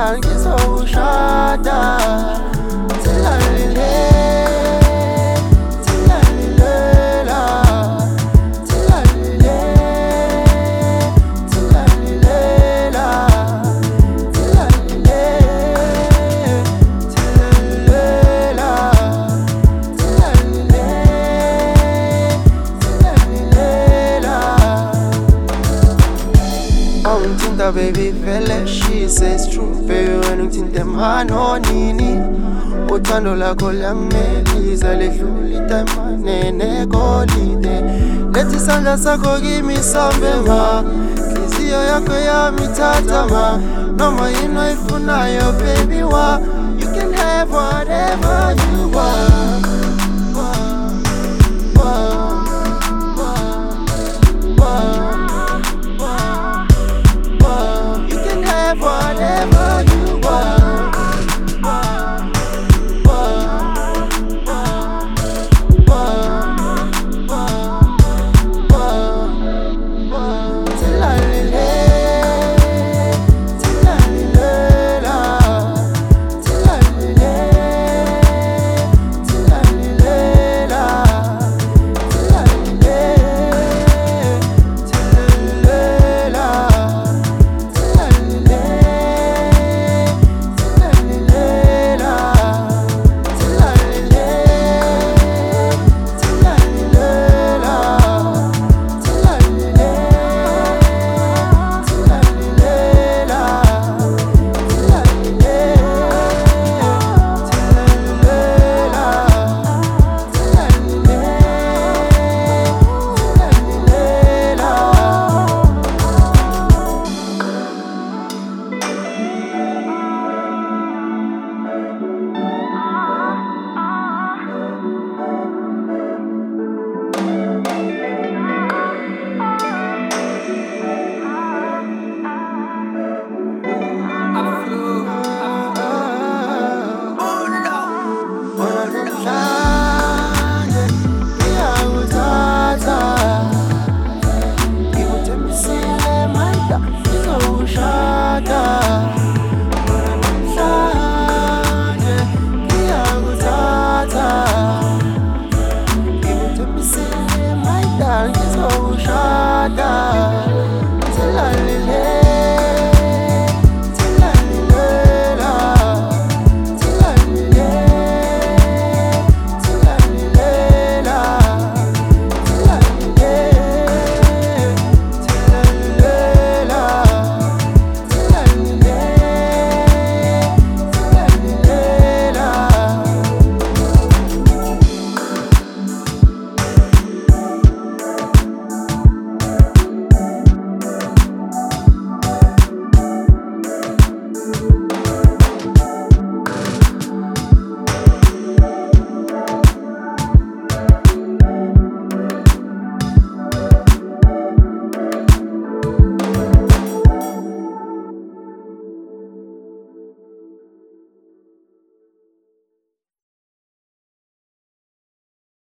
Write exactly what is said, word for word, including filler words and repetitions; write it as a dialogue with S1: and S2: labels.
S1: ngizokushada. Tilalile, tilalilela, tilalile, tilalilela, tilalile, tilalilela, tilalile, tilalilela. Awungithinta baby vele, she says true baby, wena ungithinta mhano nini. Uthando lakho liyangimelisa, ledlula itemane negolide. Lethi isandla sakho kimi sambe ma, inhliziyo yakho yami thatha ma. Noma yini oyifunayo baby wa, you can have whatever you want.